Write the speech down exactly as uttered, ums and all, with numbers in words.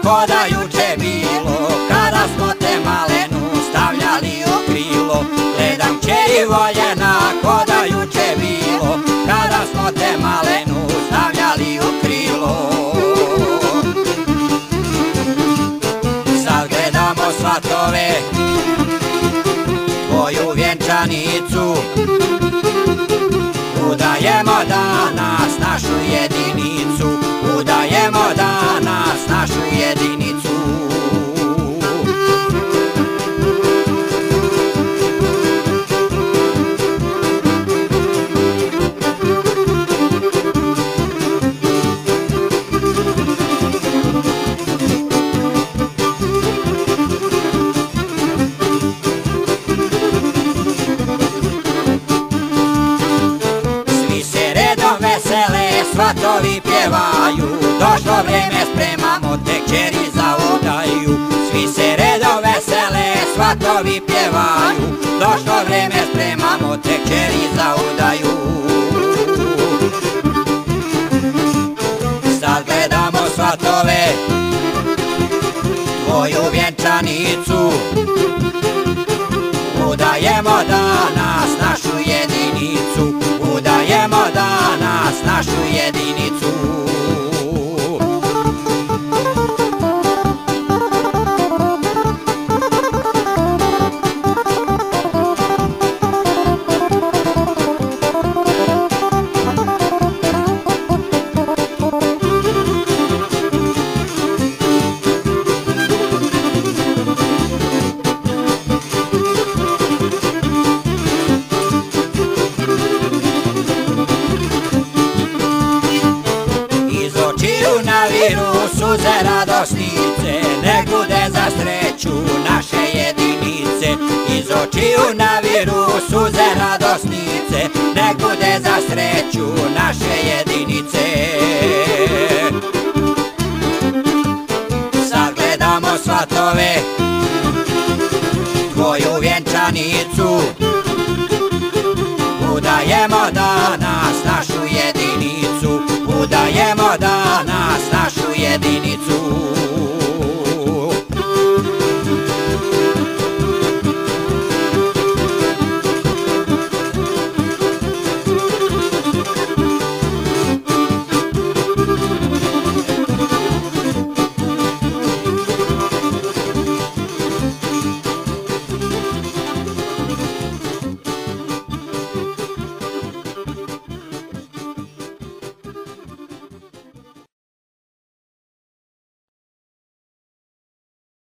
ko da juče bilo, kada smo te malenu stavljali u krilo. Gledam kćeri voljena, ko da juče bilo, kada smo te malenu stavljali u krilo. Sad gledamo svatove, tvoju vjenčanicu, udajemo danas našu jedinicu, udajemo danas našu jedinicu. Svatovi pjevaju, došlo vrijeme, spremamo te kćeri za udaju. Svi se redom vesele, svatovi pjevaju, došlo vrijeme, spremamo te kćeri za udaju. Sad gledamo svatove, tvoju vjenčanicu, udajemo danas našu jedinicu, udajemo danas našu jedinicu. Suze radosnice, nek bude za sreću naše jedinice. Iz očiju naviru suze radosnice, nek bude za sreću naše jedinice. Sad gledamo svatove, tvoju vjenčanicu, udajemo danas našu jedinicu, udajemo danas našu jedinicu.